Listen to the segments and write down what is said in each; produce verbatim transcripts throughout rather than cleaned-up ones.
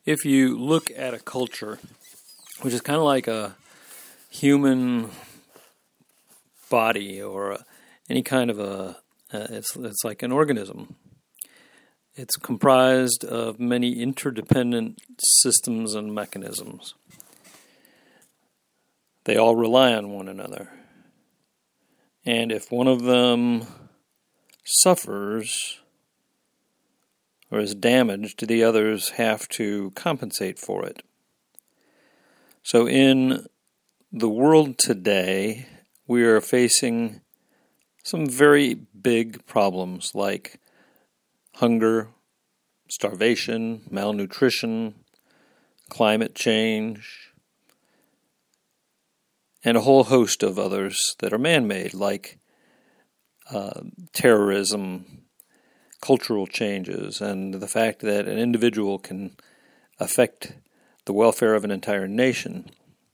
if you look at a culture, which is kind of like a human body or a, any kind of a, uh, it's it's like an organism. It's comprised of many interdependent systems and mechanisms. They all rely on one another. And if one of them suffers or is damaged, the others have to compensate for it. So in the world today, we are facing some very big problems like hunger, starvation, malnutrition, climate change, and a whole host of others that are man-made, like uh, terrorism, cultural changes, and the fact that an individual can affect the welfare of an entire nation.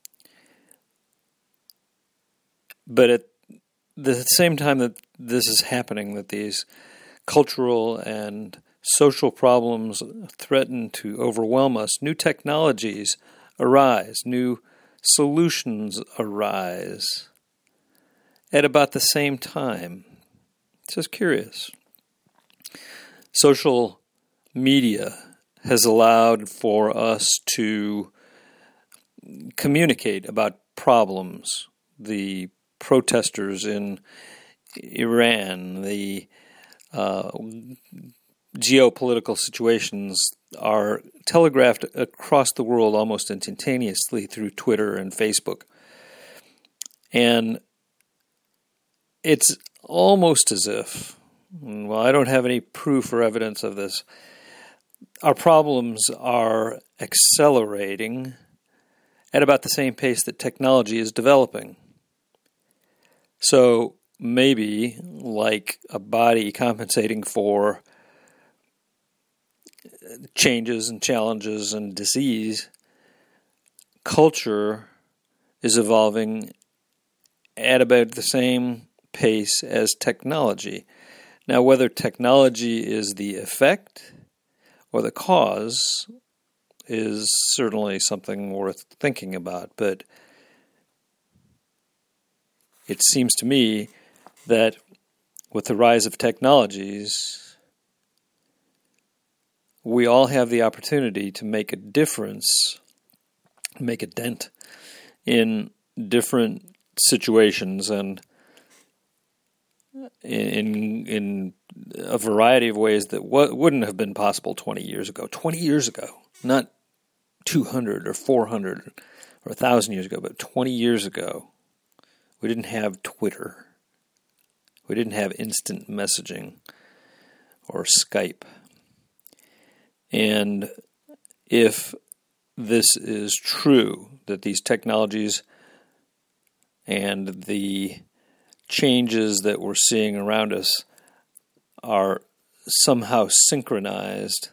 But at the same time that this is happening, that these cultural and social problems threaten to overwhelm us, new technologies arise, new solutions arise at about the same time. It's just curious. Social media has allowed for us to communicate about problems. The protesters in Iran, the uh, geopolitical situations are telegraphed across the world almost instantaneously through Twitter and Facebook. And it's almost as if, well, I don't have any proof or evidence of this, our problems are accelerating at about the same pace that technology is developing. So maybe, like a body compensating for changes and challenges and disease, culture is evolving at about the same pace as technology. Now, whether technology is the effect or the cause is certainly something worth thinking about, but it seems to me that with the rise of technologies, we all have the opportunity to make a difference, make a dent in different situations and in in a variety of ways that w- wouldn't have been possible twenty years ago. twenty years ago, not two hundred or four hundred or one thousand years ago, but twenty years ago. We didn't have Twitter. We didn't have instant messaging or Skype. And if this is true, that these technologies and the changes that we're seeing around us are somehow synchronized,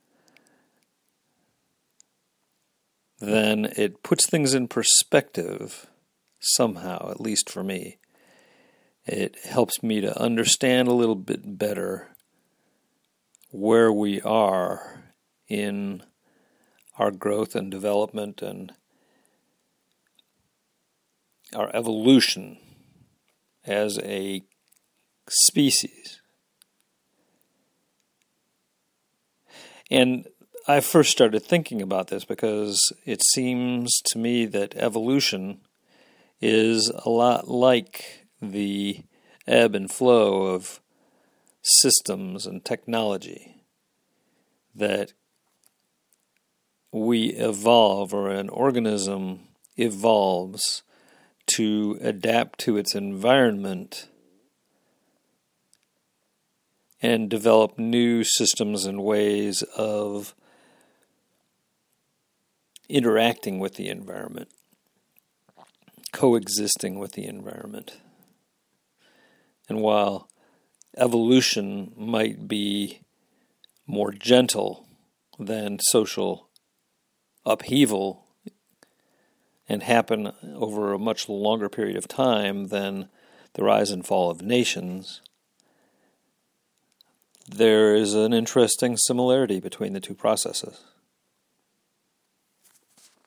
then it puts things in perspective somehow, at least for me. It helps me to understand a little bit better where we are in our growth and development and our evolution as a species. And I first started thinking about this because it seems to me that evolution is a lot like the ebb and flow of systems and technology, that we evolve, or an organism evolves to adapt to its environment and develop new systems and ways of interacting with the environment, coexisting with the environment. And while evolution might be more gentle than social upheaval and happen over a much longer period of time than the rise and fall of nations, there is an interesting similarity between the two processes.